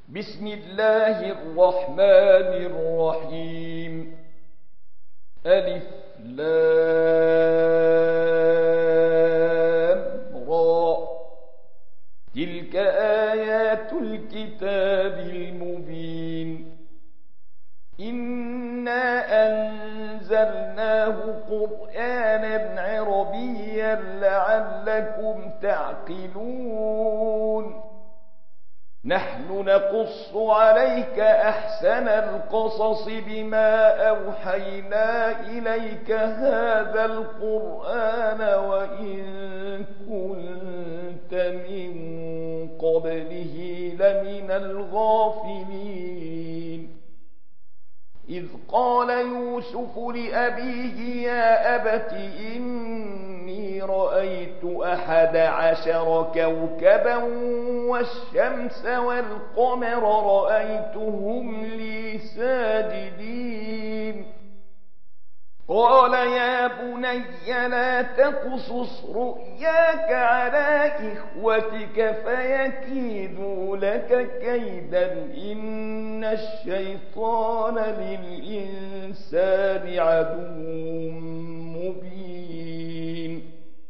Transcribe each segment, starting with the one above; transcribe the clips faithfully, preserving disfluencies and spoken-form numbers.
بسم الله الرحمن الرحيم. ألف لام را. تلك آيات الكتاب المبين. إنا أنزلناه قرآنا عربيا لعلكم تعقلون. نحن نقص عليك أحسن القصص بما أوحينا إليك هذا القرآن وإن كنت من قبله لمن الغافلين. إذ قال يوسف لأبيه يا أبت إني رأيت أحد عشر كوكبا والشمس والقمر رأيتهم لي ساجدين. قال يا بني لا تقصص رؤياك على إخوتك فيكيدوا لك كيدا إن الشيطان للإنسان عدو مبين.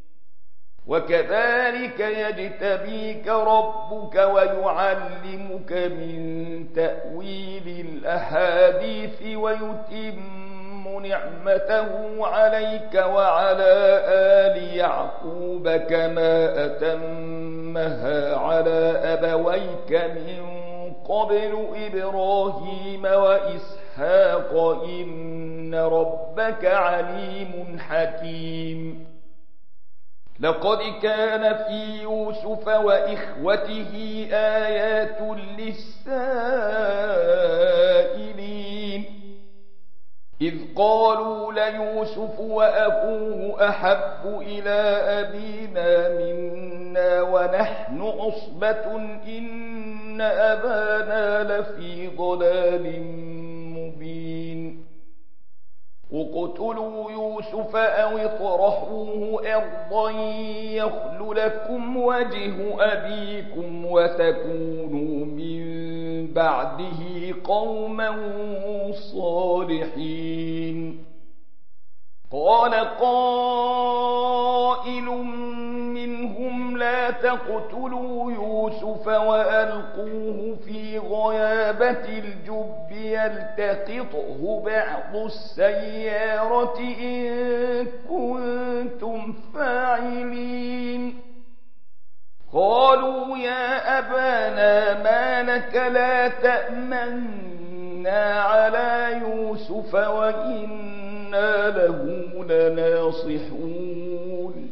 وكذلك يجتبيك ربك ويعلمك من تأويل الأحاديث ويتم نعمته عليك وعلى آل يعقوب كما أتمها على أبويك من قبل إبراهيم وإسحاق إن ربك عليم حكيم. لقد كان في يوسف وإخوته آيات للسائلين إذ قالوا ليوسف وأخوه أحب إلى أبينا منا ونحن عصبة إن أبانا لفي ضلال مبين. اقتلوا يوسف أو اطرحوه أرضا يخل لكم وجه أبيكم وتكونوا من بعده قوما صالحين. قال قائل منهم لا تقتلوا يوسف وألقوه في غيابة الجب يلتقطه بعض السيارة إن كنتم فاعلين. قالوا يا أبانا ما لك لا تأمنا على يوسف وإنا له لناصحون.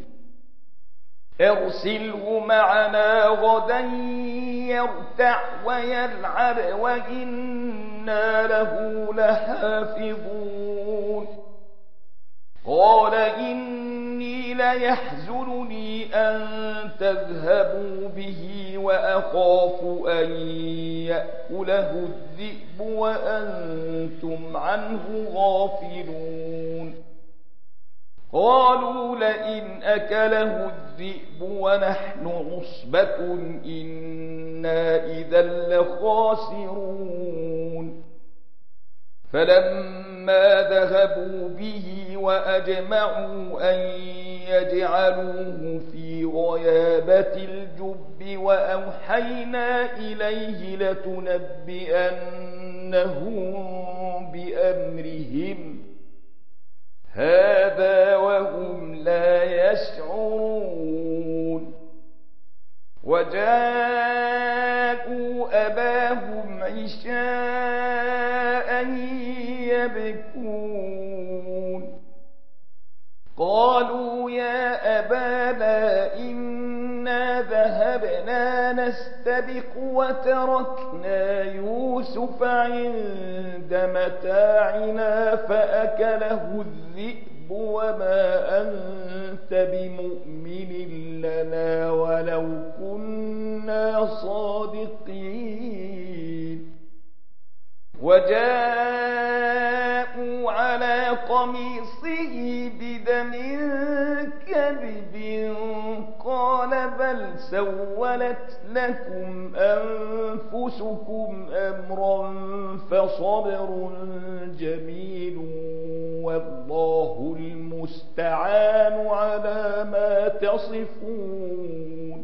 ارسله معنا غدا يرتع ويلعب وإنا له لحافظون. قال إني ليحزنني أن تذهبوا به وأخاف أن يأكله الذئب وأنتم عنه غافلون. قالوا لئن أكله الذئب ونحن عصبة إنا إذا لخاسرون. فلما ذهبوا به وأجمعوا أن يجعلوه في غيابة الجب وأوحينا إليه لتنبئنهم بأمرهم هذا وهم لا يشعرون. وجاءوا أباهم عشاء يبكون. قالوا يا أبانا إنا ذهبنا نستبق وتركنا يوسف عند متاعنا فأكله الذئب وما أنت بمؤمن لنا ولو كنا صادقين. وجاءوا على قميصه بدم كذب قال بل سولت لكم أنفسكم يسوسكم أمرا فصبر جميل والله المستعان على ما تصفون.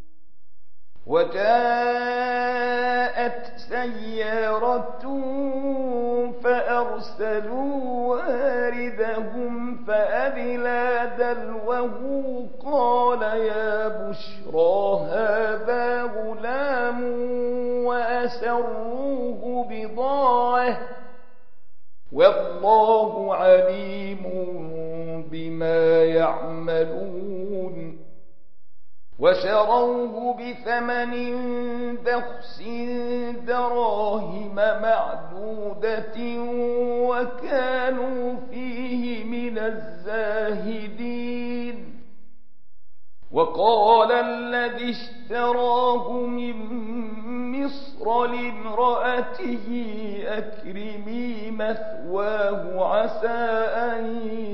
وجاءت سيارة فأرسلوا واردهم فأدلى دلوه قال يا بشرى هذا غلام وأسروه بضاعة والله عليم بما يعملون. وشروه بثمن بخس دراهم معدودة وكانوا فيه من الزاهدين. وقال الذي اشتراه من مصر لامرأته أكرمي مثواه عسى أن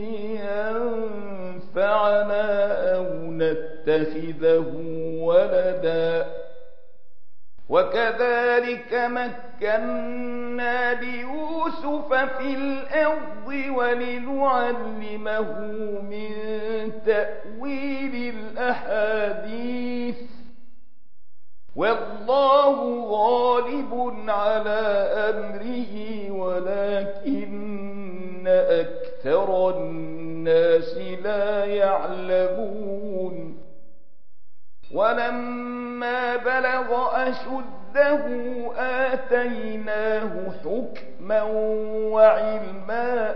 ينفعنا أو نتخذه ولدا وكذلك مكنا ليوسف في الأرض ولنعلمه من تأويل الأحاديث والله غالب على أمره ولكن أكثر الناس لا يعلمون. ولما بلغ أشده آتيناه حكما وعلما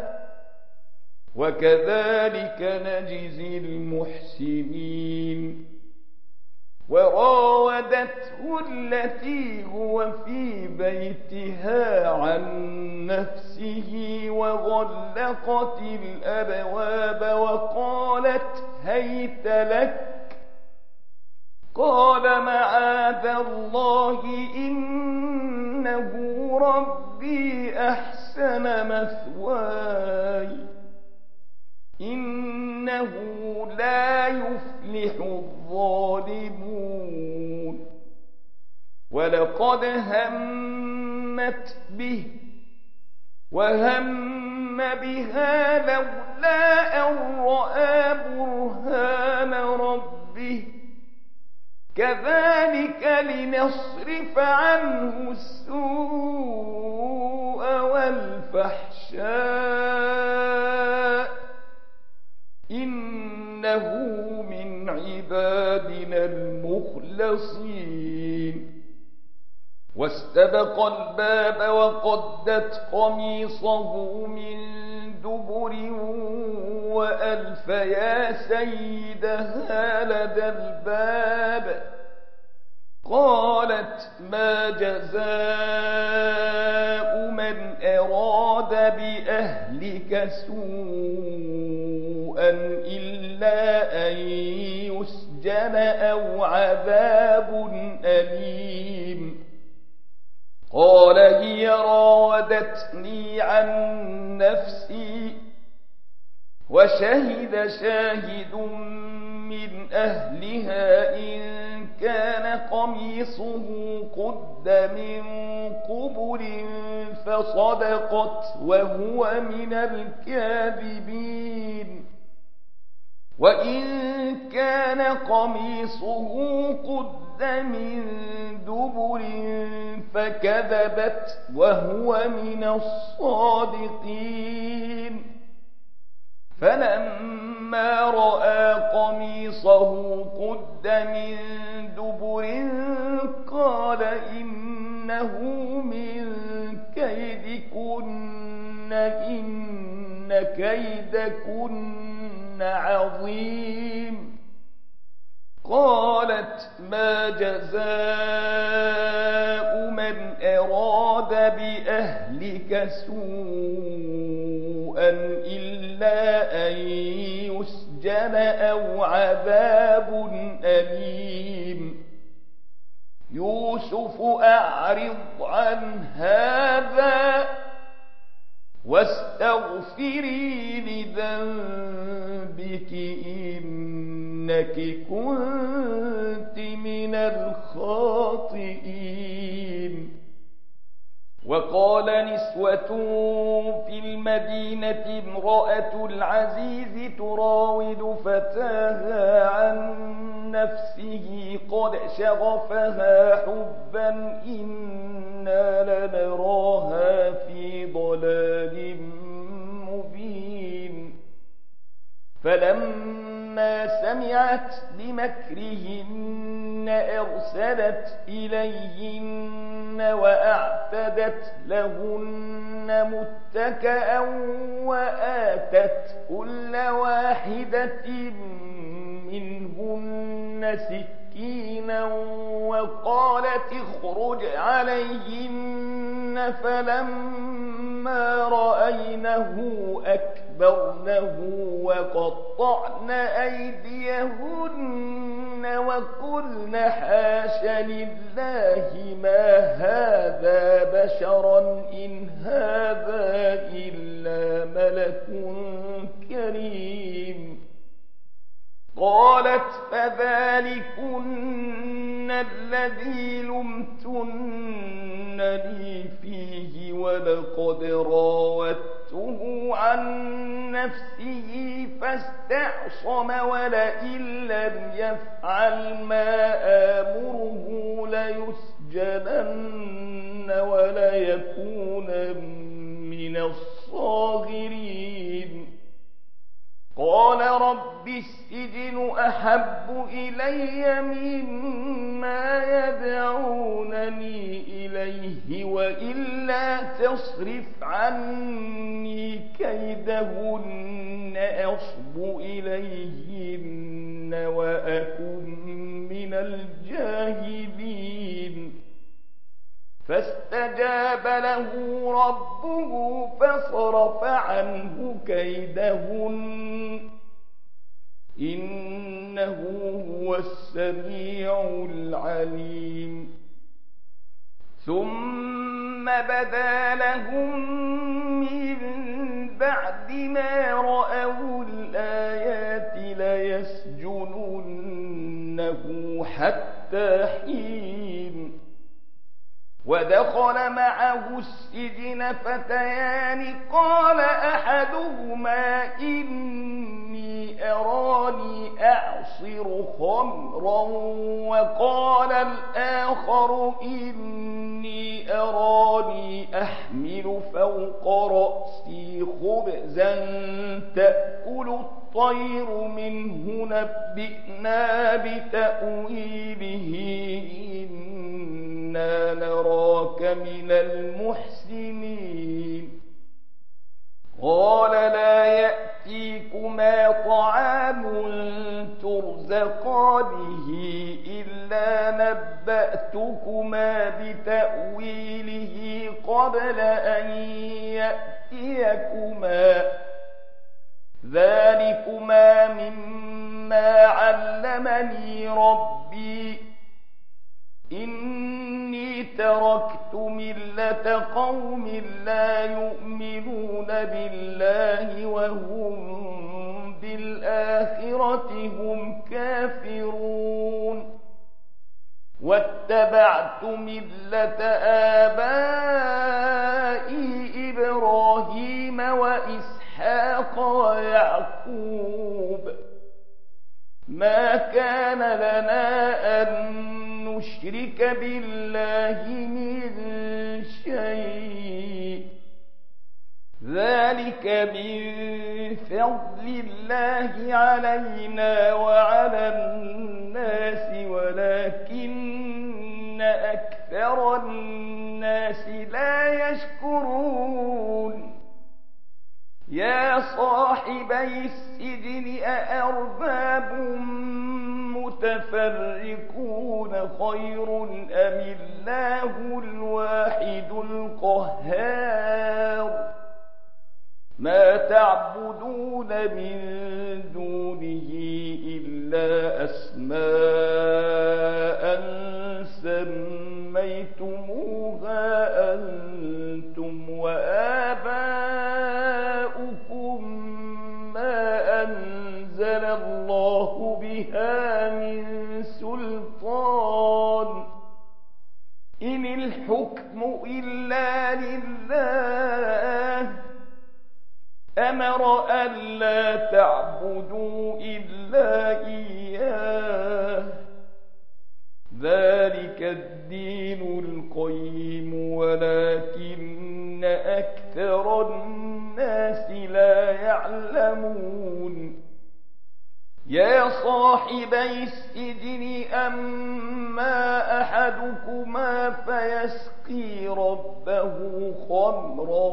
وكذلك نجزي المحسنين. وراودته التي هو في بيتها عن نفسه وغلقت الأبواب وقالت هيت لك قال معاذ الله إنه ربي أحسن مثواي إنه لا يفلح الظالمون. ولقد همت به وهم بها لولا أن رأى برهان ربه كذلك لنصرف عنه السوء والفحشاء إنه من عبادنا المخلصين. واستبق الباب وقدت قميصه من دبر وألف يا سيدها لدى الباب قالت ما جزاء من أراد بأهلك سوءا إلا أن يسجن أو عذاب أليم. قال هي راودتني عن نفسي وشهد شاهد من أهلها إن كان قميصه قد من قبل فصدقت وهو من الكاذبين. وإن كان قميصه قد من دبر فكذبت وهو من الصادقين. فلما رأى قميصه قد من دبر قال إنه من كيدكن إن كيدكن عظيم. قالت ما جزاء من أراد بأهلك سوءا إلا أن يسجن أو عذاب أليم. يوسف أعرض عن هذا واستغفري لذنبك إنك كنت من الخاطئين. وقال نسوة في المدينة امرأة العزيز تراود فتاها عن نفسه قد شغفها حبا إنا لنراها في ضلال مبين. فلما سمعت بمكرهن أرسلت إليهن وأعتدت لهن متكئا وآتت كل واحدة منهن سكينا وقالت اخرج عليهن. فلما رأينه أكبرنه وقطعن أيديهن وقلن حاش لله ما هذا بشرا إن هذا إلا ملك كريم. قالت فذلكن الذي لمتنني فيه ولقد راودته عن نفسه فاستعصم ولئن لم يفعل ما آمره ليسجنن وليكون من الصاغرين. قال رب السجن أحب إلي مما يدعونني إليه وإلا تصرف عني كيدهن أصب إليهن وأكن من الجاهلين. فاستجاب له ربه فصرف عنه كيدهن إنه هو السميع العليم. ثم بدا لهم من بعد ما رأوا الآيات ليسجننه حتى حين. ودخل معه السجن فتيان قال أحدهما إني أراني أعصر خمرا وقال الآخر إني أراني أحمل فوق رأسي خبزا تأكل الطير منه نبئنا بتأويله إنا نراك من المحسنين. قال لا يأتيكما طعام ترزقانه إلا نبأتكما بتأويله قبل أن يأتيكما ذلكما مما علمني ربي إني تركت ملة قوم لا يؤمنون بالله وهم بالآخرة هم كافرون. واتبعت ملة آبائي إبراهيم وإسحاق ويعقوب ما كان لنا أن نشرك بالله من شيء ذلك من فضل الله علينا وعلى الناس ولكن أكثر الناس لا يشكرون. يا صاحبي السجن أأرباب متفرقون خير أم الله الواحد القهار ما تعبدون من دونه إلا أسماء سميتموها أنتم وآباؤكم ما أنزل الله بها من سلطان إن الحكم إلا لله أمر ألا تعبدوا إلا إياه ذلك الدين القيم ولكن أكثر الناس لا يعلمون يا صاحبي السجن أما أحدكما فيسقي ربه خمرا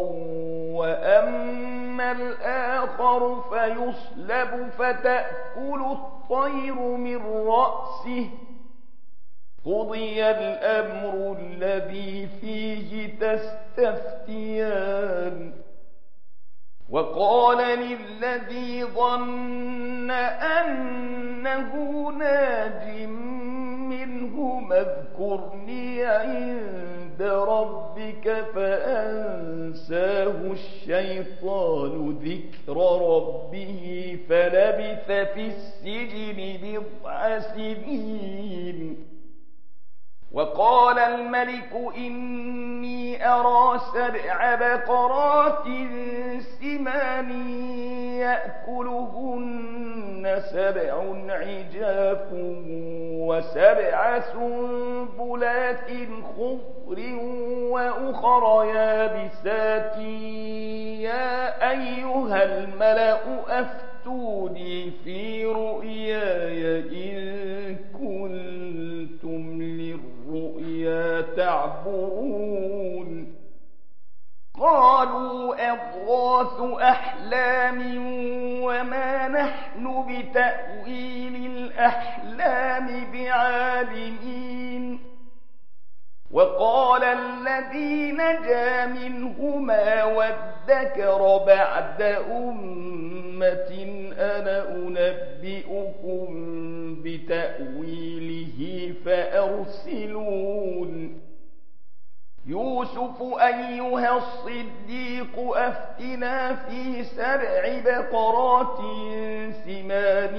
وأما الآخر فيصلب فتأكل الطير من رأسه قضي الأمر الذي فيه تستفتيان وقال للذي ظن أنه ناج منهما اذكرني عند ربك فأنساه الشيطان ذكر ربه فلبث في السجن بضع سنين وقال الملك إني أرى سبع بقرات سمان يأكلهن سبع عجاف وسبع سنبلات خضر وأخر يابسات يا أيها الملأ أفتوني في رؤياي إن كنتم للرؤيا تعبرون قالوا أضغاث أحلام وما نحن بتأويل الأحلام بعالمين وقال الذي نجا منهما وادكر بعد أمة أنا أنبئكم بتأويله فأرسلون يوسف أيها الصديق أفتنا في سبع بقرات سمان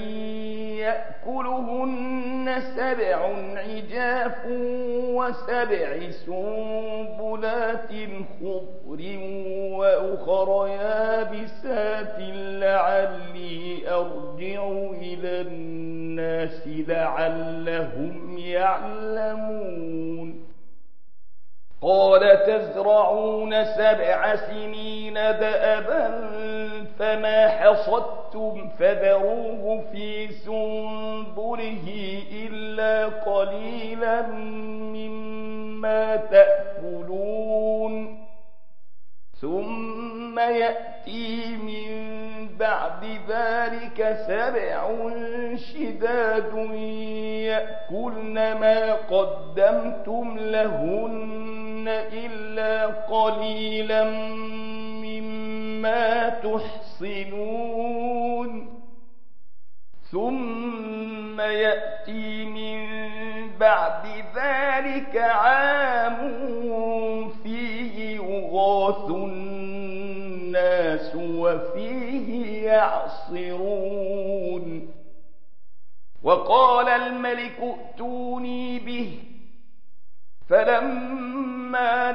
يأكلهن سبع عجاف وسبع سنبلات خضر وأخر يابسات لعلي أرجع إلى الناس لعلهم يعلمون قال تزرعون سبع سنين دأبا فما حصدتم فذروه في سنبله إلا قليلا مما تأكلون ثم يأتي من بعد ذلك سبع شداد يأكلن ما قدمتم لهن إلا قليلا مما تحصنون ثم يأتي من بعد ذلك عام فيه يغاث الناس وفيه يعصرون وقال الملك ائتوني به فلما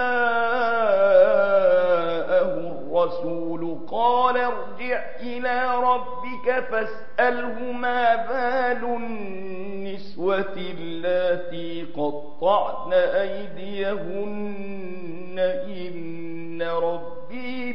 جاءه الرسول قال ارجع إلى ربك فاسأله ما بال النسوة اللاتي قطعن أيديهن إن ربي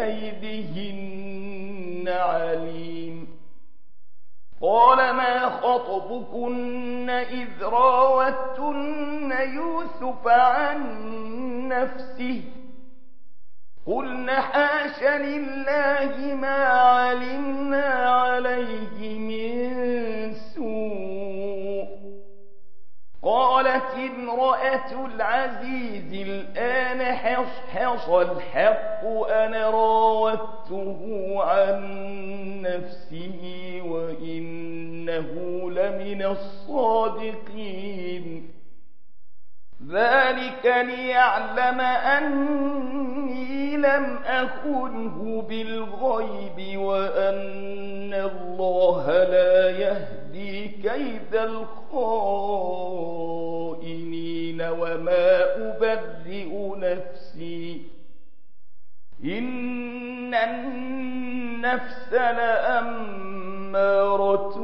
بكيدهن عليم قال ما خطبكن إذ راوتن يوسف عن نفسه قلن حاش لله ما علمنا عليه من سوء قالت امرأة العزيز الآن حصحص الحق أنا راودته عن نفسه وإنه لمن الصادقين ذلك ليعلم أني لم أخنه بالغيب وأن الله لا يهدي كيد الخائنين وما أبرئ نفسي إن النفس لأمارة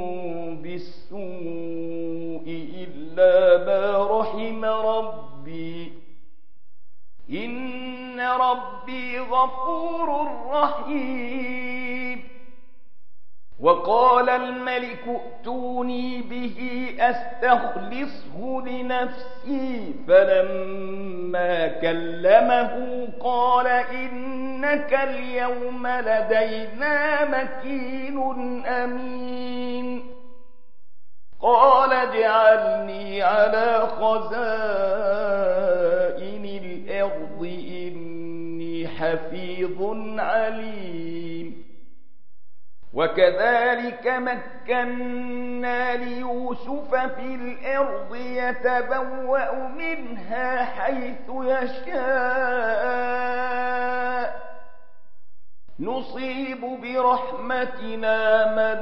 بالسوء إلا ما رحم ربي إن ربي غفور رحيم. وقال الملك ائتوني به أستخلصه لنفسي فلما كلمه قال إنك اليوم لدينا مكين أمين. قال اجعلني على خزائن الأرض إني حفيظ عليم. وكذلك مكنا ليوسف في الأرض يتبوأ منها حيث يشاء نصيب برحمتنا من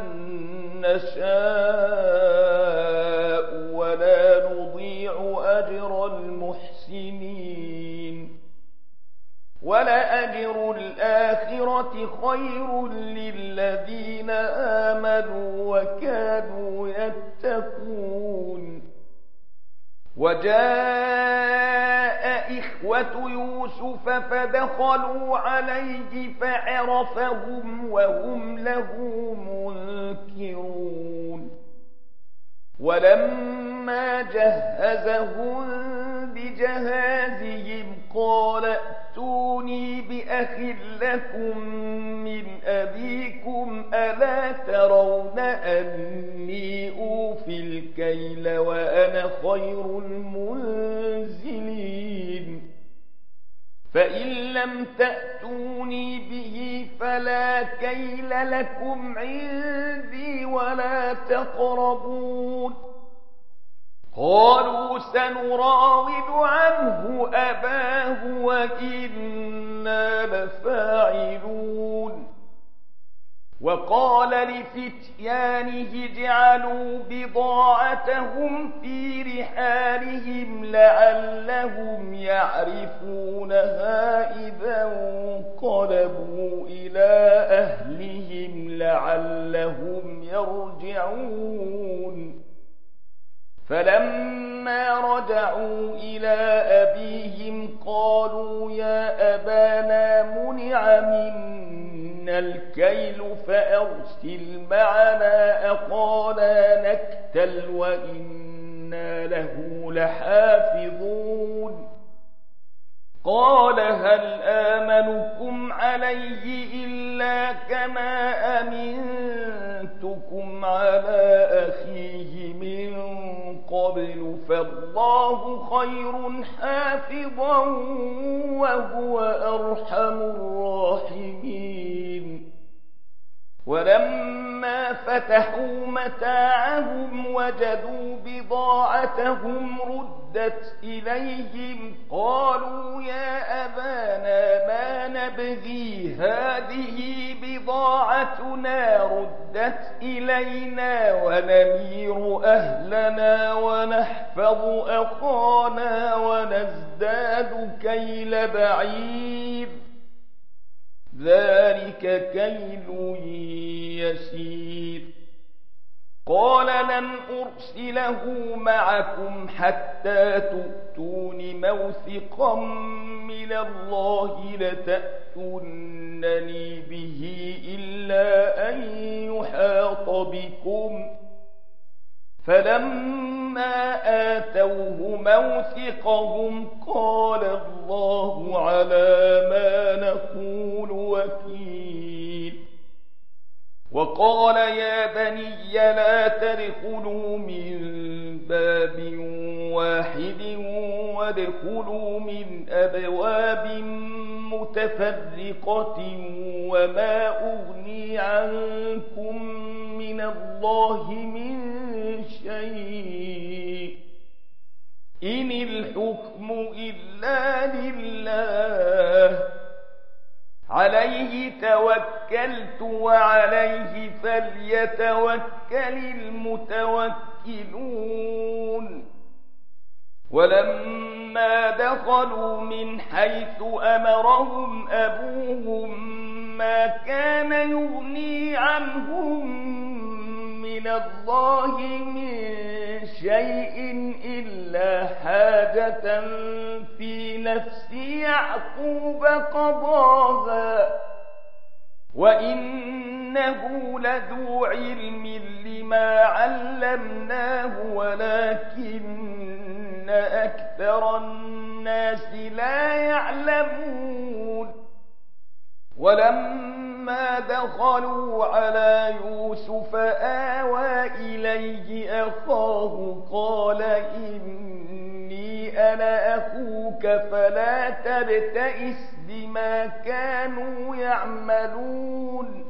نشاء ولا نضيع أجر المحسنين. ولأجر الآخرة خير للذين آمنوا وكانوا يتقون. وجاء إخوة يوسف فدخلوا عليه فعرفهم وهم له منكرون. ولما جهزهم بجهازهم قال ائتوني بأخ لكم من أبيكم ألا ترون أني أوفي الكيل وأنا خير المنزلين. فإن لم تأتوني به فلا كيل لكم عندي ولا تقربون. قالوا سنراود عنه أباه وإنا لفاعلون. وقال لفتيانه اجعلوا بضاعتهم في رحالهم لعلهم يعرفونها إذا انقلبوا إلى أهلهم لعلهم يرجعون. فلما رجعوا إلى أبيهم قالوا يا أبانا منع منا الكيل فأرسل معنا أخانا نكتل وإنا له لحافظون. قال هل آمنكم عليه إلا كما أمنتكم على أخيه من قبل فالله خير حافظا وهو أرحم الراحمين. ولما فتحوا متاعهم وجدوا بضاعتهم ردت إليهم قالوا يا أبانا ما نبغي هذه بضاعتنا ردت إلينا ونمير أهلنا ونحفظ أخانا ونزداد كيل بعير ذلك كيل يسير. قال لن أرسله معكم حتى تؤتون موثقا من الله لتأتونني به إلا أن يحاط بكم. فلما آتوه موثقهم قال الله على ما نقول وكيل. وقال يا بني لا تدخلوا من باب واحد وادخلوا من أبواب متفرقة وما أغني عنكم من الله من شيء إن الحكم إلا لله عليه توكلت وعليه فليتوكل المتوكلون. ولما دخلوا من حيث أمرهم أبوهم ما كان يغني عنهم من الله من شيء إلا حاجة في نفس يعقوب قضاها وإنه لذو علم لما علمناه ولكن أكثر الناس لا يعلمون ولما دخلوا على يوسف آوى إليه أخاه قال إني أنا أخوك فلا تبتئس بما كانوا يعملون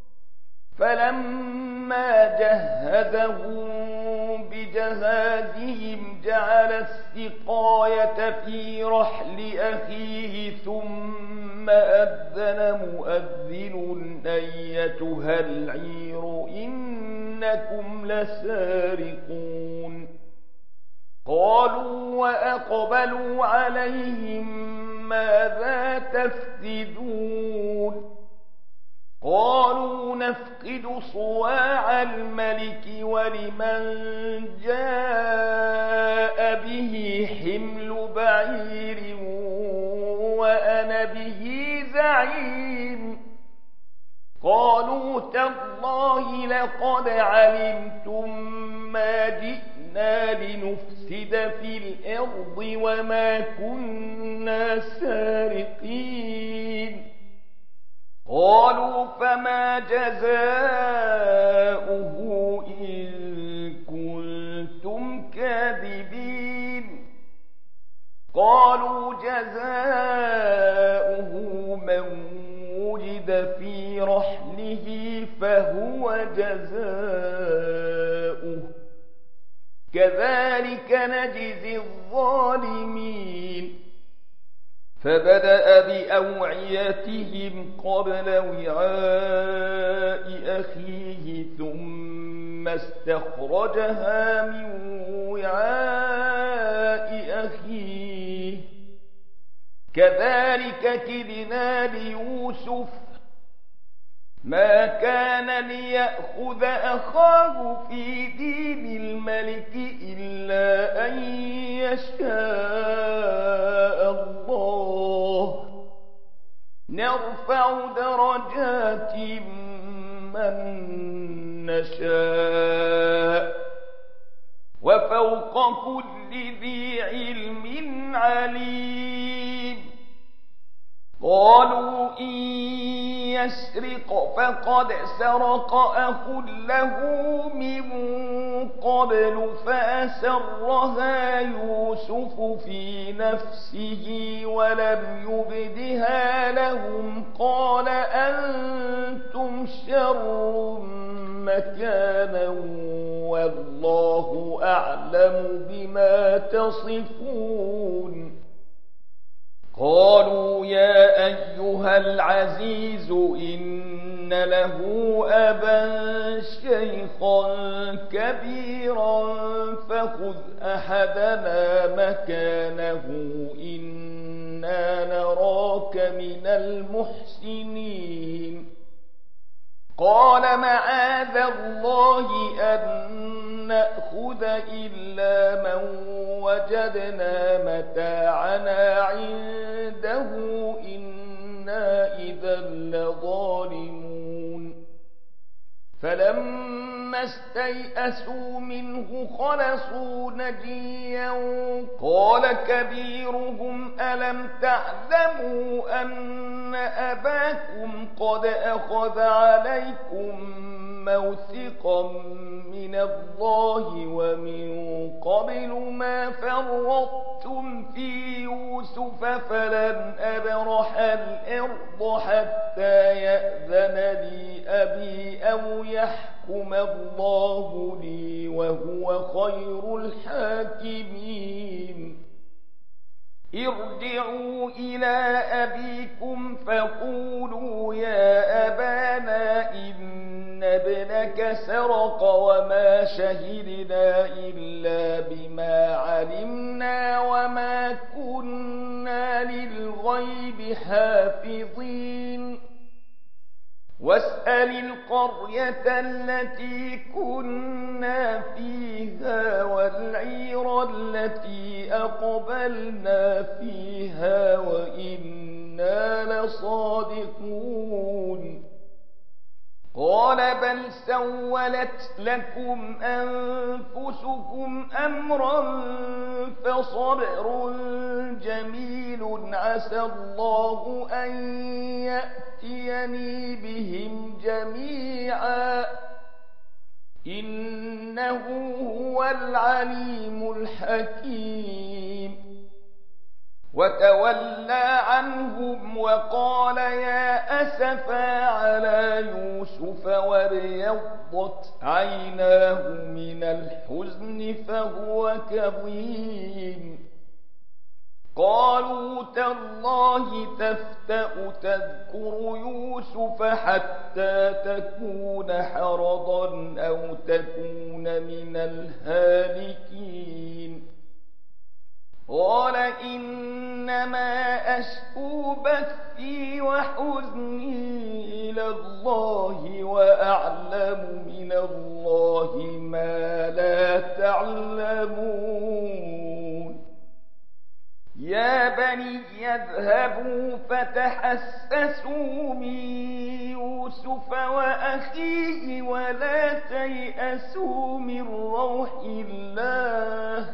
فلما جهزهم بجهازهم جعل السقاية في رحل أخيه ثم أذن مؤذن أيتها العير إنكم لسارقون قالوا وأقبلوا عليهم ماذا تفقدون قالوا نفقد صواع الملك ولمن جاء به حمل بعير وأنا به زعيم قالوا تالله لقد علمتم ما جئنا لنفسد في الأرض وما كنا سارقين قالوا فما جزاؤه إن كنتم كاذبين قالوا جزاؤه من وجد في رحله فهو جزاؤه كذلك نجزي الظالمين فبدأ بأوعيتهم قبل وعاء أخيه ثم استخرجها من وعاء أخيه كذلك كدنا ليوسف ما كان ليأخذ أخاه في دين الملك إلا أن يشاء الله نرفع درجات من نشاء وفوق كل ذي علم عليم قالوا إن يسرق فقد سرق أخ له من قبل فأسرها يوسف في نفسه ولم يبدها لهم قال أنتم شر مكانا والله أعلم بما تصفون قالوا يا أيها العزيز إن له أبا شيخا كبيرا فخذ أحدنا مكانه إنا نراك من المحسنين قال معاذ الله أن نأخذ إلا من وجدنا متاعنا عنده إنا إذا لظالمون فلما استيئسوا منه خلصوا نجيا قال كبيرهم ألم تعلموا أن أباكم قد أخذ عليكم موثقا من الله ومن قبل ما فرطتم في يوسف فلن أبرح الأرض حتى يأذن لي أبي أو يحكم الله لي وهو خير الحاكمين ارجعوا إلى أبيكم فقولوا يا أبانا إن ابنك سرق وما شهدنا إلا إلا بما علمنا وما كنا للغيب حافظين واسأل القرية التي كنا فيها والعير التي أقبلنا فيها وإنا لصادقون قال بل سولت لكم أنفسكم أمرا فصبر جميل عسى الله أن يأتيني بهم جميعا إنه هو العليم الحكيم وتولى عنهم وقال يا أسفا على يوسف وابيضت عيناه من الحزن فهو كظيم قالوا تالله تفتأ تذكر يوسف حتى تكون حرضا أو تكون من الهالكين قال إنما أشكو بثي وحزني إلى الله وأعلم من الله ما لا تعلمون يا بني يذهبوا فتحسسوا من يوسف وأخيه ولا تيأسوا من روح الله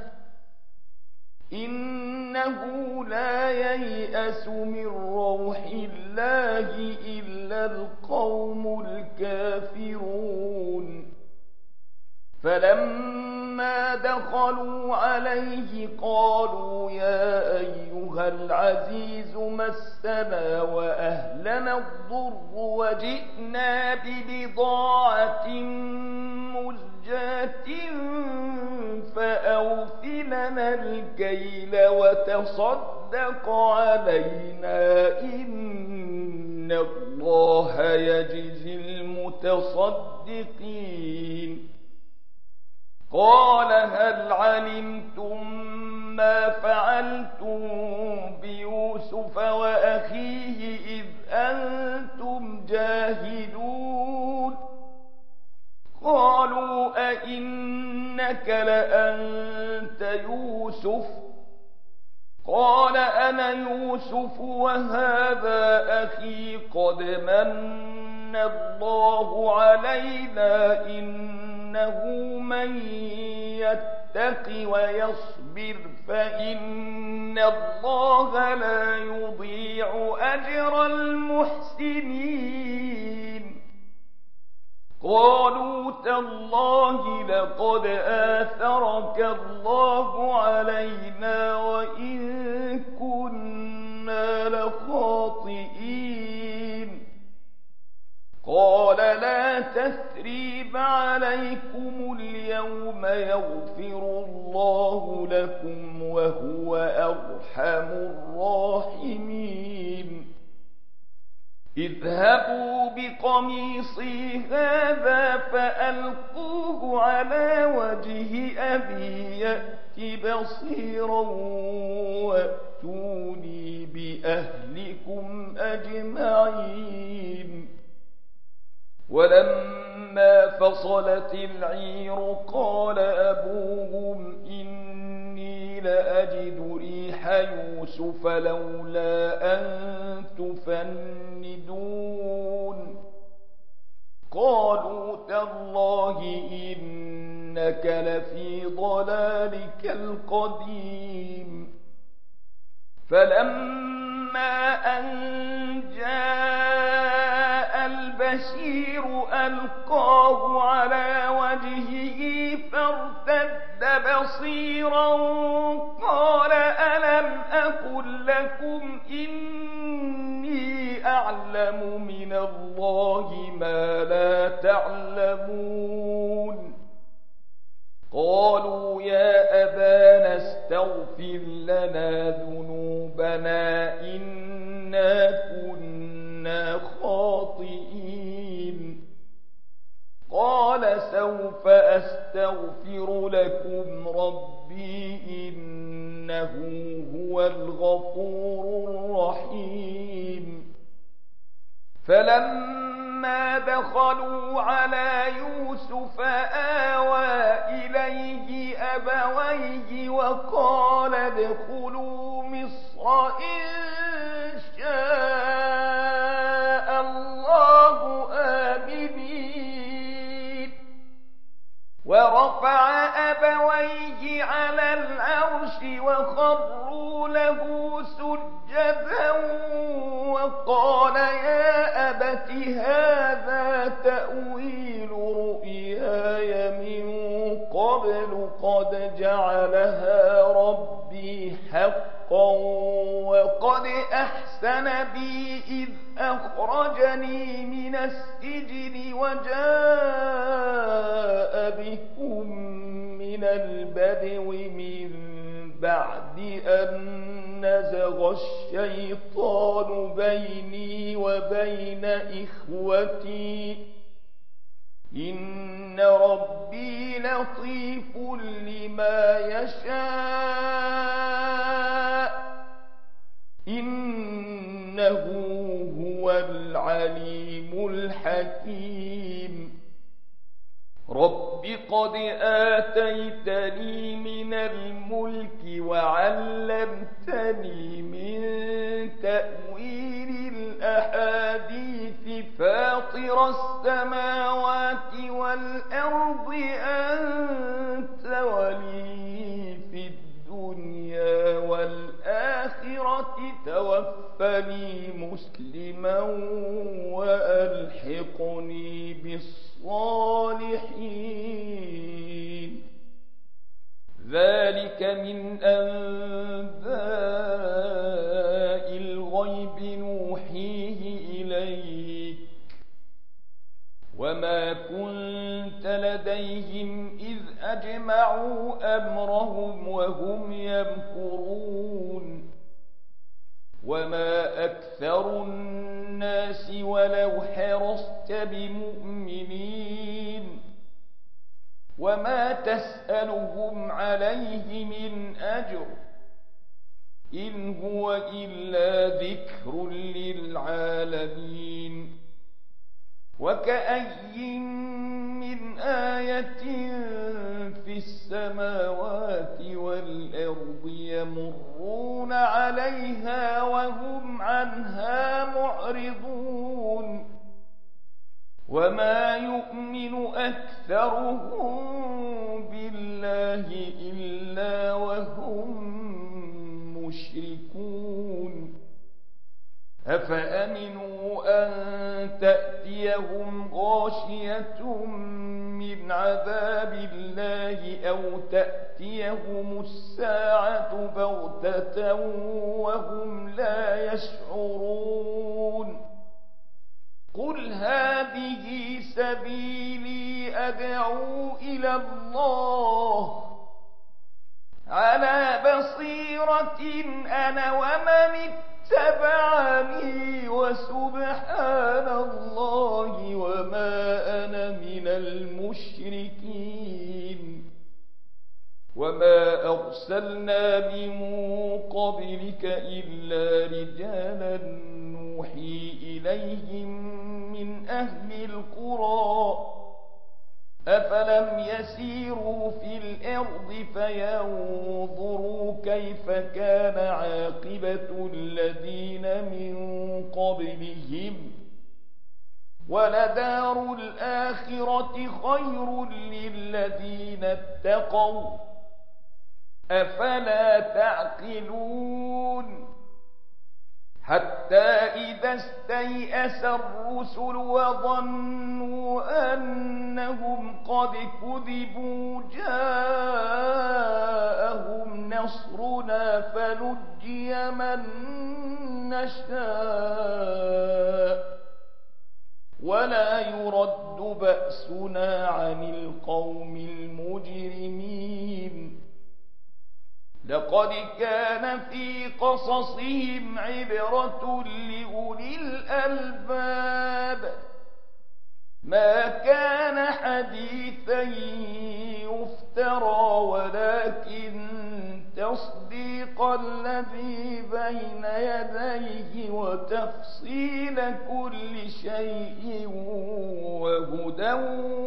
إنه لا ييأس من روح الله إلا القوم الكافرون فلما دخلوا عليه قالوا يا أيها العزيز مسنا وأهلنا الضر وجئنا ببضاعة مزجاة فأوفلنا الكيل وتصدق علينا إن الله يجزي المتصدقين قال هل علمتم ما فعلتم بيوسف وأخيه إذ أنتم جاهلون قالوا أئنك لأنت يوسف قال أنا يوسف وهذا أخي قد من الله علينا إنه من يتق ويصبر فإن الله لا يضيع أجر المحسنين قالوا تالله لقد آثرك الله علينا وإن كنا لخاطئين قال لا تثريب عليكم اليوم يغفر الله لكم وهو أرحم الراحمين اذهبوا بقميصي هذا فألقوه على وجه أبي يأت بصيرا وأتوني بأهلكم أجمعين ولما فصلت العير قال أبوهم إني لأجد ريح يوسف لولا أن تفندون قالوا تالله إنك لفي ضلالك القديم فلما أن جاء البشير ألقاه على وجهه فارتد بصيرا قال ألم أقل لكم إني أعلم من الله ما لا تعلمون قالوا يا أبانا استغفر لنا ذنوبنا إنا كنا خاطئين قال سوف أستغفر لكم ربي إنه هو الغفور الرحيم فلما دخلوا على يوسف آوى إليه أبويه وقال ادخلوا مصر إن شاء الله آمنين ورفع أبويه على العرش وخروا له سجدا وقال يا أبت هذا تأويل رؤياي من قبل قد جعلها ربي حقا وقد أحسن بي إذ أخرجني من السجن وجاء بكم من البدو من بعد أن نزغ الشيطان بيني وبين إخوتي إن ربي لطيف لما يشاء إنه هو العليم الحكيم رب قد آتيتني من الملك وعلمتني من تأويل الأحاديث فاطر السماوات والأرض أنت ولي في الدنيا والآخرة توفني مسلما وألحقني بالصالحين ذلك من أنباء الغيب نوحيه إليك وما كنت لديهم إذ أجمعوا أمرهم وهم يمكرون وما أكثر الناس ولو حرصت بمؤمنين وما تسألهم عليه من أجر إن هو إلا ذكر للعالمين وكأي من آية في السماوات والأرض يمرون عليها وهم عنها معرضون وما يؤمن أكثرهم بالله إلا وهم مشركون أفأمنوا أن تأتيهم غاشية من عذاب الله أو تأتيهم الساعة بغتة وهم لا يشعرون قل هذه سبيلي أدعو إلى الله على بصيرة أنا ومن اتبعني وسبحان الله وما أنا من المشركين وما أرسلنا من قبلك إلا رجالا نوحي إليهم من أهل القرى أفلم يسيروا في الأرض فينظروا كيف كان عاقبة الذين من قبلهم ولدار الآخرة خير للذين اتقوا أفلا تعقلون حتى إذا استيأس الرسل وظنوا أنهم قد كذبوا جاءهم نصرنا فنجي من نشاء ولا يرد بأسنا عن القوم المجرمين لقد كان في قصصهم عبرة لأولي الألباب ما كان حديثا يفترى افترى ولكن تصديق الذي بين يديه وتفصيل كل شيء وهدى